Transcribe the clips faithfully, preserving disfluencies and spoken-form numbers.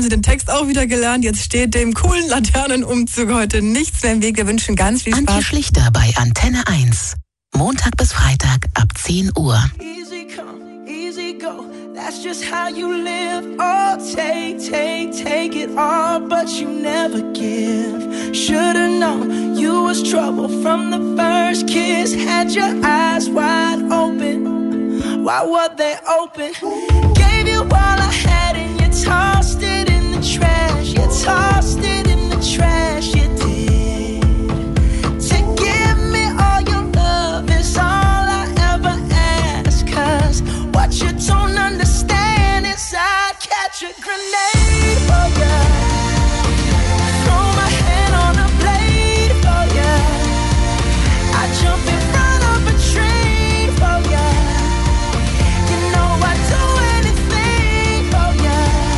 haben Sie den Text auch wieder gelernt. Jetzt steht dem coolen Laternenumzug heute nichts mehr im Weg. Wir wünschen ganz viel Spaß. Antje Schlichter bei Antenne eins. Montag bis Freitag ab zehn Uhr. Easy come, easy go. That's just how you live. Oh, take, take, take it all, but you never give. Should've known you was trouble from the first kiss. Had your eyes wide open. Why were they open? Gave you all I had and you tossed it in the trash. You tossed it in the trash, you did. To give me all your love is all I ever ask. Cause what you don't understand is I'd catch a grenade for ya. Throw my hand on a blade for ya. I'd jump in front of a train for ya. You know I'd do anything for ya.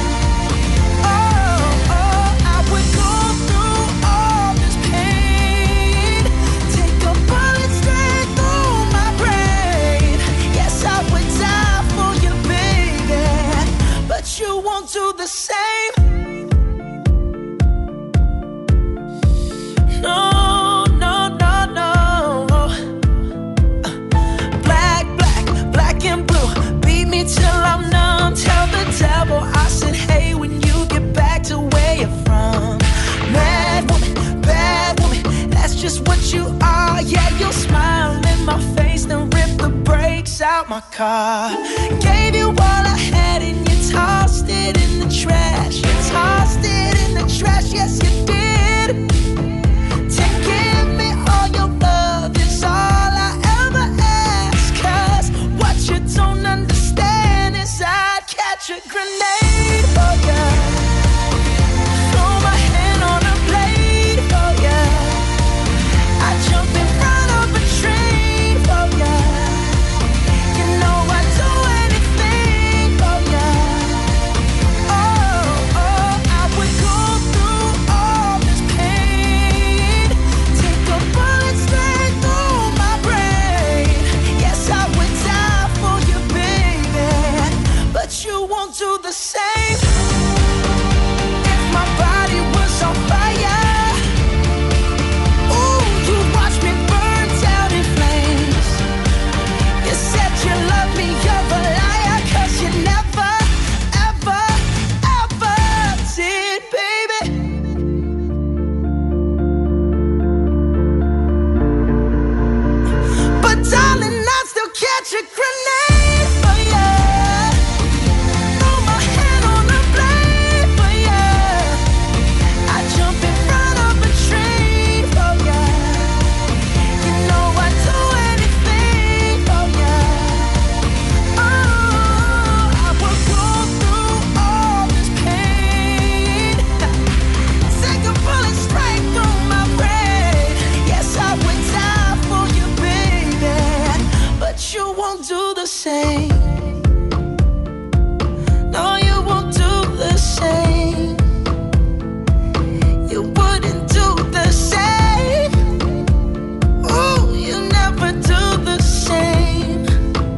Oh, oh, I would go through all this pain. Take a bullet straight through my brain. Yes, I would die for you, baby, but you won't do the same. No, no, no, no. Uh, Black, black, black and blue. Beat me till I'm numb. Tell the devil I said, hey, when you get back to where you're from. Mad woman, bad woman, that's just what you are. Yeah, you'll smile in my face, then rip the brakes out my car. Gave you all I had and you tossed it in the trash. You tossed it in the trash, yes you did. To give me all your love is all I ever ask. Cause what you don't understand is I'd catch a grenade for ya. Throw my hand on a blade for ya. I'd jump in front of a train for ya. You know I'd do anything for ya. Oh, oh, I would go through all this pain. Take a bullet straight through my brain. Yes, I would die for you, baby, but you won't do the same. If my body was on fire, ooh, you'd watch me burn down in flames. You said you love me, you're a liar, cause you never, ever, ever did, baby. But darling, I'd still catch a grenade for ya. Throw my hand on a blade for ya. I'd jump in front of a train for ya. You know I'd do anything for ya. Oh, I would go through all this pain. Take a bullet straight through my brain. Yes, I would die for you, baby, but you won't do the same. No, you won't do the same. You wouldn't do the same. Oh, you never do the same.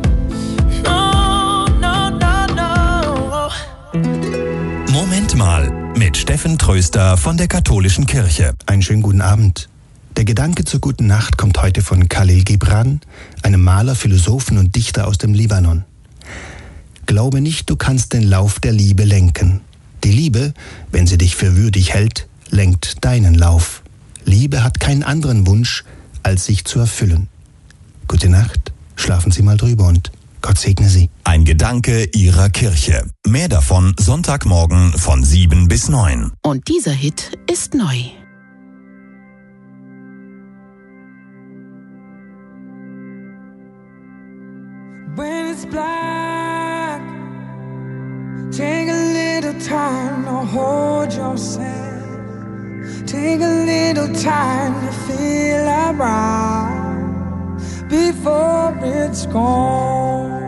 No, no, no, no. Moment mal mit Steffen Tröster von der Katholischen Kirche. Einen schönen guten Abend. Der Gedanke zur guten Nacht kommt heute von Khalil Gibran, einem Maler, Philosophen und Dichter aus dem Libanon. Glaube nicht, du kannst den Lauf der Liebe lenken. Die Liebe, wenn sie dich für würdig hält, lenkt deinen Lauf. Liebe hat keinen anderen Wunsch, als sich zu erfüllen. Gute Nacht, schlafen Sie mal drüber und Gott segne Sie. Ein Gedanke Ihrer Kirche. Mehr davon Sonntagmorgen von sieben bis neun. Und dieser Hit ist neu. When it's black, take a little time to hold yourself. Take a little time to feel around before it's gone.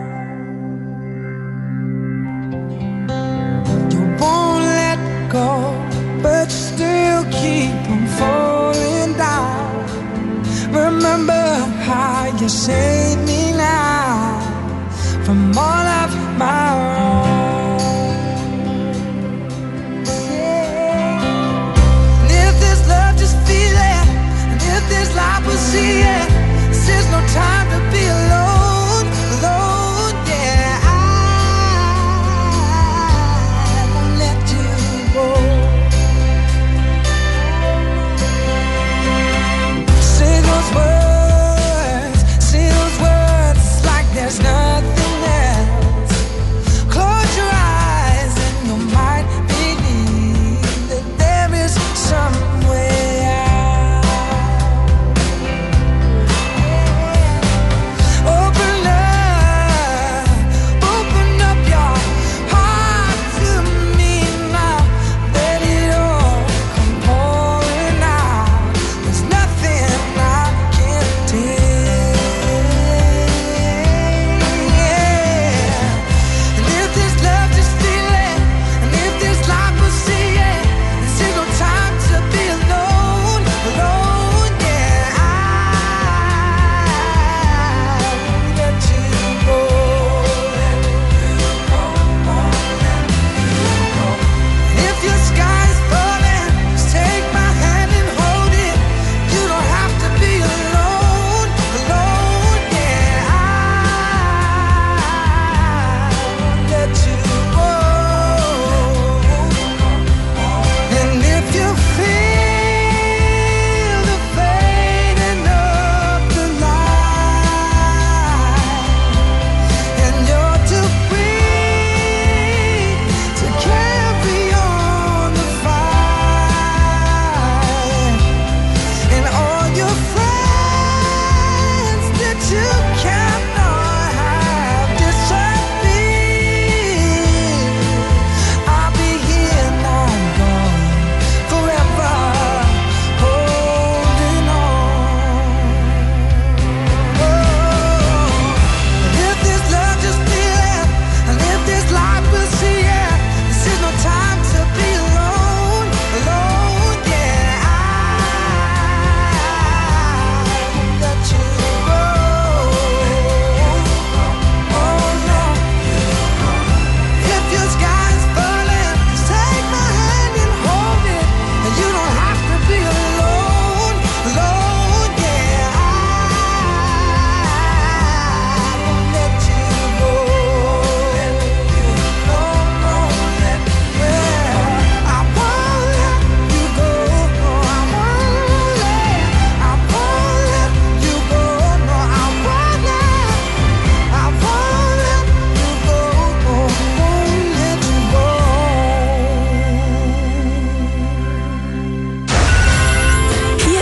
You won't let go, but you still keep on falling down. Remember how you saved me now from all of my own.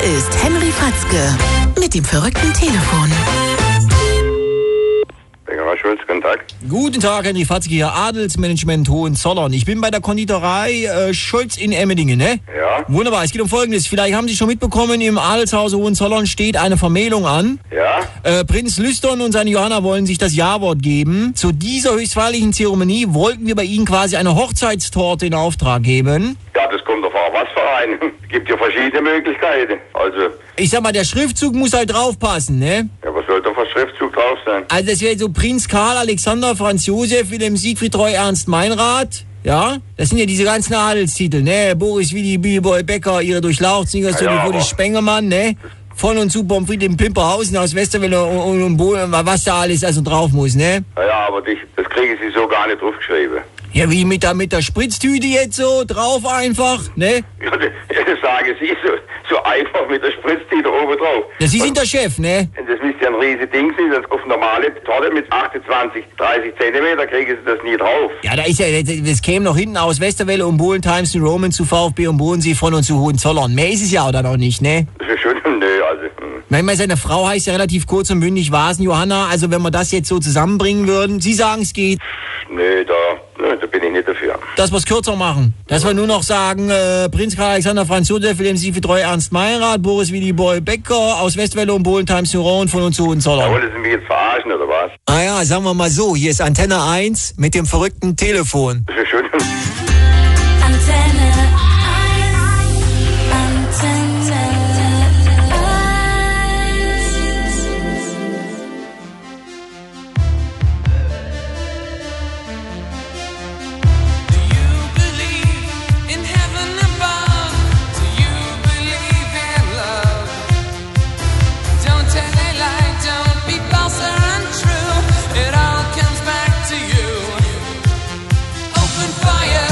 ist Henry Fatzke mit dem verrückten Telefon. Schulz, guten Tag. Guten Tag, Henry Fatzke hier, Adelsmanagement Hohenzollern. Ich bin bei der Konditorei äh, Schulz in Emmendingen, ne? Ja. Wunderbar, es geht um Folgendes. Vielleicht haben Sie schon mitbekommen, im Adelshause Hohenzollern steht eine Vermählung an. Ja. Äh, Prinz Lüstern und seine Johanna wollen sich das Ja-Wort geben. Zu dieser höchstfeierlichen Zeremonie wollten wir bei Ihnen quasi eine Hochzeitstorte in Auftrag geben. Ja, das kommt auf was für einen. Es gibt ja verschiedene Möglichkeiten. Also. Ich sag mal, der Schriftzug muss halt draufpassen, ne? Ja, was soll da für Schriftzug drauf sein? Also das wäre so Prinz Karl, Alexander, Franz Josef, Wilhelm Siegfried, Roy, Ernst, Meinrad. Ja, das sind ja diese ganzen Adelstitel, ne? Boris, Willi, Bilboy, Becker, ihre Durchlaucht, Singers, ja, ja, Spengemann, ne? Von und zu Pommes frites in Pimperhausen aus Westerwelle und, und, und Bohlen, was da alles also drauf muss, ne? Ja, ja, aber dich, das kriegen sie so gar nicht draufgeschrieben. Ja, wie mit der, mit der Spritztüte jetzt so drauf einfach, ne? Ja, das, das sagen sie so, so einfach mit der Spritztüte oben drauf. Ja, Sie und, sind der Chef, ne? Und das müsste ja ein riesiges Ding sein, das auf normale Torte mit achtundzwanzig, dreißig Zentimeter kriegen sie das nie drauf. Ja, da ist ja, das, das käme noch hinten aus Westerwelle und Bohlen, Times New Roman zu VfB und Bodensee von und zu Hohenzollern. Mehr ist es ja oder noch nicht, ne? Das ist schon, nö, also. Hm. Manchmal seine Frau heißt ja relativ kurz und bündig Vasen Johanna, also wenn wir das jetzt so zusammenbringen würden, Sie sagen, es geht. Nö, da, nö, da bin ich nicht dafür. Dass wir es kürzer machen. Dass wir nur noch sagen, äh, Prinz Karl Alexander Franz Josef, Wilhelm Siegfried, Roy, Ernst, Meinrad, Boris, Willi, Boy, Becker, aus Westwelle und Bohlen, Times New Roman von uns zu Hohenzollern. Ja, wollen Sie mich jetzt verarschen, oder was? Ah ja, sagen wir mal so, hier ist Antenne eins mit dem verrückten Telefon. Das ist schon. Antenne eins, Antenne fire.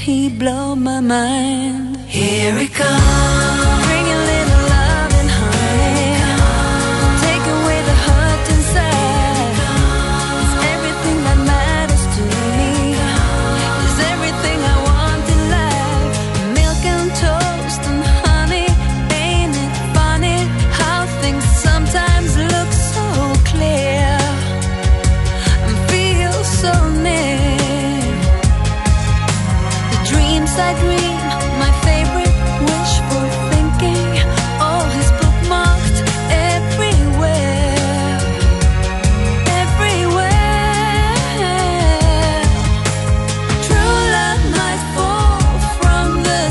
he blow my mind? Here it comes. Bring a little love and honey. Take away the hurt inside. It's everything that matters to me. It's everything I want in life. Milk and toast and honey. Ain't it funny how things sometimes look so clear and feel so near? The dreams I dream, my favorite wishful thinking, all is bookmarked everywhere, everywhere. True love might fall from the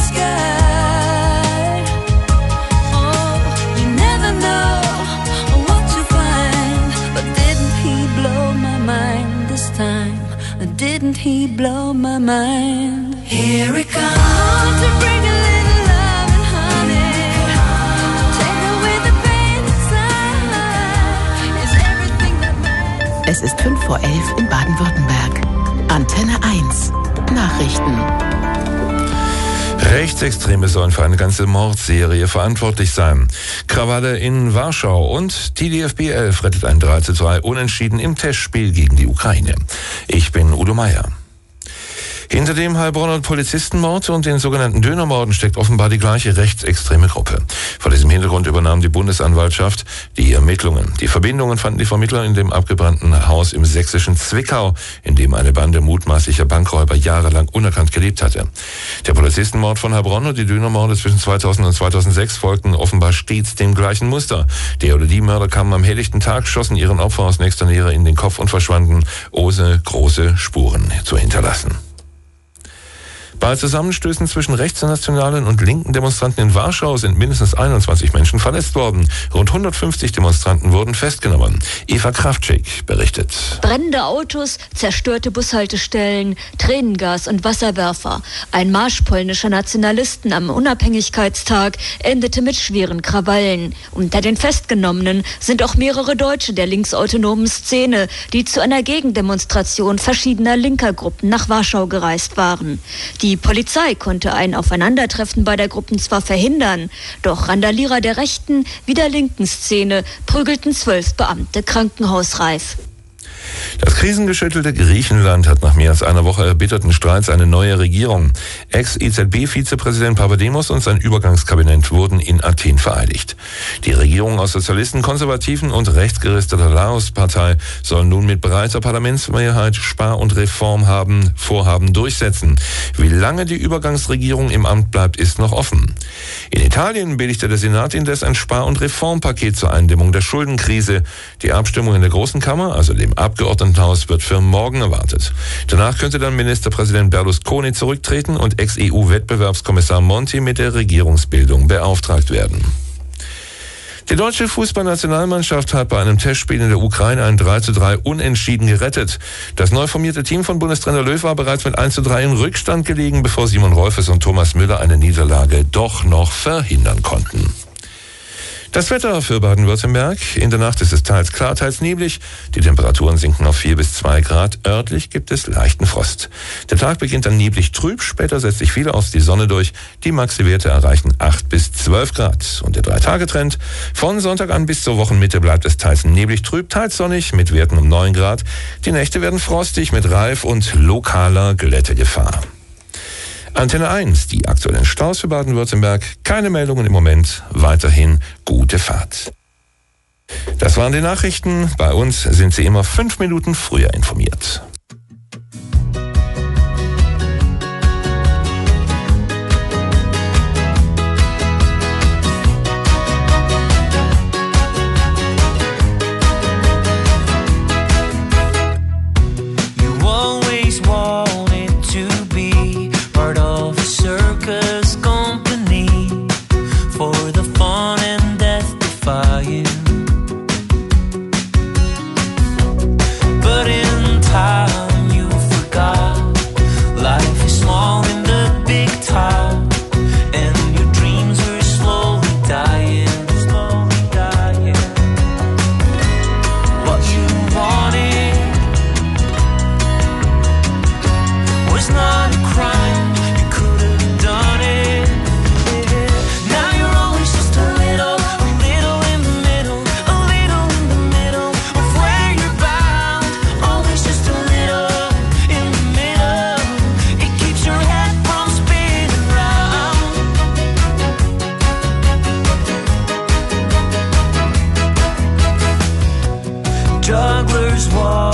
sky. Oh, you never know what to find. But didn't he blow my mind this time? Didn't he blow my mind? Here it comes to bring a little love and honey. Take away the pain inside. Is everything that matters. Es ist fünf vor elf in Baden-Württemberg. Antenne eins. Nachrichten. Rechtsextreme sollen für eine ganze Mordserie verantwortlich sein. Krawalle in Warschau und T D F B elf rettet ein drei zu drei Unentschieden im Testspiel gegen die Ukraine. Ich bin Udo Meier. Hinter dem Heilbronner Polizistenmord und den sogenannten Dönermorden steckt offenbar die gleiche rechtsextreme Gruppe. Vor diesem Hintergrund übernahm die Bundesanwaltschaft die Ermittlungen. Die Verbindungen fanden die Vermittler in dem abgebrannten Haus im sächsischen Zwickau, in dem eine Bande mutmaßlicher Bankräuber jahrelang unerkannt gelebt hatte. Der Polizistenmord von Heilbronn und die Dönermorde zwischen zweitausend und zweitausendsechs folgten offenbar stets dem gleichen Muster. Der oder die Mörder kamen am helllichten Tag, schossen ihren Opfer aus nächster Nähe in den Kopf und verschwanden, ohne große Spuren zu hinterlassen. Bei Zusammenstößen zwischen rechtsnationalen und linken Demonstranten in Warschau sind mindestens einundzwanzig Menschen verletzt worden. Rund hundertfünfzig Demonstranten wurden festgenommen. Eva Kraftschick berichtet. Brennende Autos, zerstörte Bushaltestellen, Tränengas und Wasserwerfer. Ein Marsch polnischer Nationalisten am Unabhängigkeitstag endete mit schweren Krawallen. Unter den Festgenommenen sind auch mehrere Deutsche der linksautonomen Szene, die zu einer Gegendemonstration verschiedener linker Gruppen nach Warschau gereist waren. Die Polizei konnte ein Aufeinandertreffen beider Gruppen zwar verhindern, doch Randalierer der rechten wie der linken Szene prügelten zwölf Beamte krankenhausreif. Das krisengeschüttelte Griechenland hat nach mehr als einer Woche erbitterten Streits eine neue Regierung. Ex-E Z B-Vizepräsident Papademos und sein Übergangskabinett wurden in Athen vereidigt. Die Regierung aus Sozialisten, Konservativen und rechtsgerichteter Laos-Partei soll nun mit breiter Parlamentsmehrheit Spar- und Reform haben, Vorhaben durchsetzen. Wie lange die Übergangsregierung im Amt bleibt, ist noch offen. In Italien billigte der Senat indes ein Spar- und Reformpaket zur Eindämmung der Schuldenkrise. Die Abstimmung in der Großen Kammer, also dem Abgeordnetenhaus, wird für morgen erwartet. Danach könnte dann Ministerpräsident Berlusconi zurücktreten und Ex-E U-Wettbewerbskommissar Monti mit der Regierungsbildung beauftragt werden. Die deutsche Fußballnationalmannschaft hat bei einem Testspiel in der Ukraine ein drei zu drei Unentschieden gerettet. Das neu formierte Team von Bundestrainer Löw war bereits mit eins zu drei in Rückstand gelegen, bevor Simon Rolfes und Thomas Müller eine Niederlage doch noch verhindern konnten. Das Wetter für Baden-Württemberg. In der Nacht ist es teils klar, teils neblig. Die Temperaturen sinken auf vier bis zwei Grad. Örtlich gibt es leichten Frost. Der Tag beginnt dann neblig trüb. Später setzt sich vielerorts die Sonne durch. Die Maxi-Werte erreichen acht bis zwölf Grad. Und der Drei-Tage-Trend. Von Sonntag an bis zur Wochenmitte bleibt es teils neblig trüb, teils sonnig mit Werten um neun Grad. Die Nächte werden frostig mit Reif- und lokaler Glättegefahr. Antenne eins, die aktuellen Staus für Baden-Württemberg. Keine Meldungen im Moment. Weiterhin gute Fahrt. Das waren die Nachrichten. Bei uns sind Sie immer fünf Minuten früher informiert. Not a crime. You just walk